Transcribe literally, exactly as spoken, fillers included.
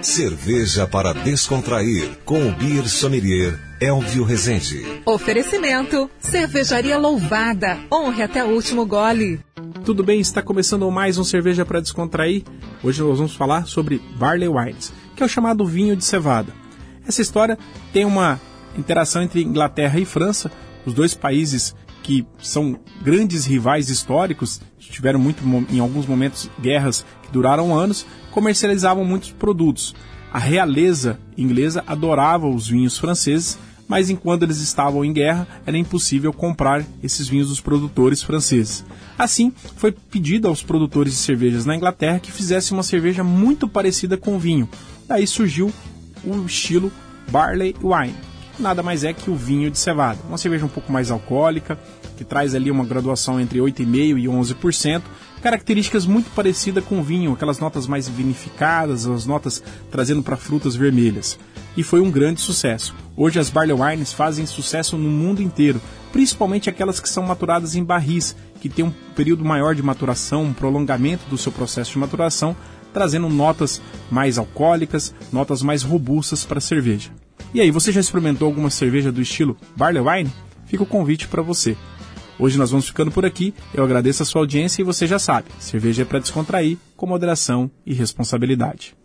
Cerveja para descontrair, com o Beer Sommelier Elvio Rezende. Oferecimento, Cervejaria Louvada, honre até o último gole. Tudo bem, está começando mais um Cerveja para Descontrair. Hoje nós vamos falar sobre Barley Wines, que é o chamado vinho de cevada. Essa história tem uma interação entre Inglaterra e França, os dois países que são grandes rivais históricos, tiveram muito, em alguns momentos guerras que duraram anos, comercializavam muitos produtos. A realeza inglesa adorava os vinhos franceses, mas enquanto eles estavam em guerra, era impossível comprar esses vinhos dos produtores franceses. Assim, foi pedido aos produtores de cervejas na Inglaterra que fizessem uma cerveja muito parecida com o vinho. Daí surgiu o estilo Barley Wine. Nada mais é que o vinho de cevada. Uma cerveja um pouco mais alcoólica, que traz ali uma graduação entre oito vírgula cinco por cento e onze por cento. Características muito parecidas com o vinho, aquelas notas mais vinificadas, as notas trazendo para frutas vermelhas. E foi um grande sucesso. Hoje as Barley Wines fazem sucesso no mundo inteiro, principalmente aquelas que são maturadas em barris, que tem um período maior de maturação, um prolongamento do seu processo de maturação, trazendo notas mais alcoólicas, notas mais robustas para a cerveja. E aí, você já experimentou alguma cerveja do estilo Barley Wine? Fica o convite para você. Hoje nós vamos ficando por aqui, eu agradeço a sua audiência e você já sabe, cerveja é para descontrair, com moderação e responsabilidade.